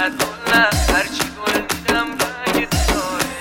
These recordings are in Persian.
صد گل نه هرچی گل دیدم رنگ تو داره.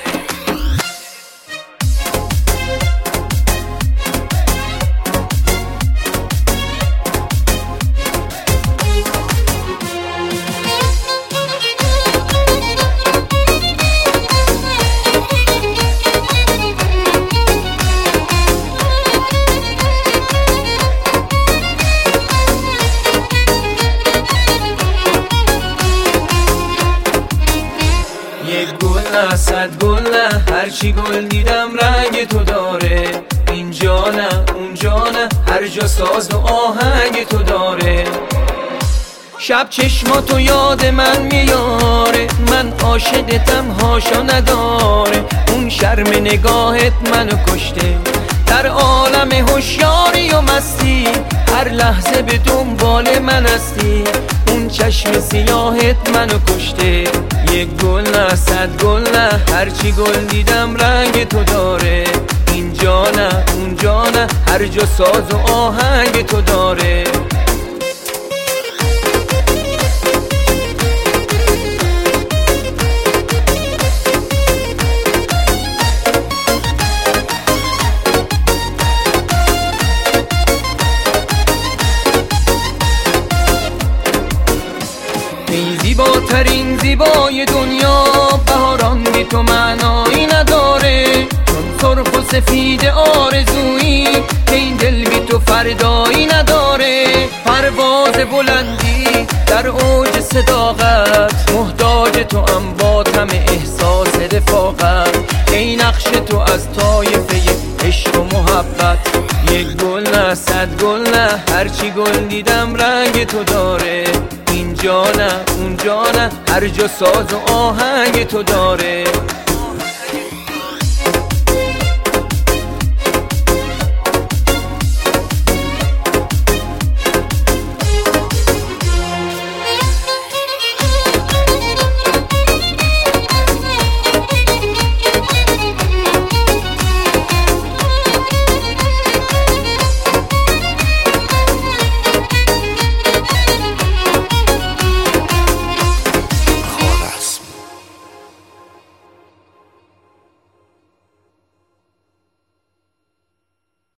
یک گل نه صد گل نه هرچی گل دیدم رنگ تو داره. اینجا نه اونجا نه هر جا ساز و آهنگ تو داره. شب چشماتو یاد من میاره، من عاشقتم هاشا نداره. اون شرم نگاهت منو کشته، در عالم هوشیاری و مستی هر لحظه به دنبال من هستی. اون چشم سیاهت منو کشته. یک گل نه صد گل نه هرچی گل دیدم رنگ تو داره. اینجا نه اونجا نه هر جا ساز و آهنگ تو داره. ای زیباترین زیبای دنیا، بهاران بی تو معنایی نداره. چون سرخ و سفید آرزویی که این دل بی تو فردایی نداره. پرواز بلندی در اوج صداقت، محتاج تو ام با طعم احساس رفاقت. ای نقش تو از طایفه عشق و محبت. یک گل نه صد گل نه هرچی گل دیدم رنگ تو داره. اینجا نه اونجا نه هر جا ساز و آهنگ تو داره.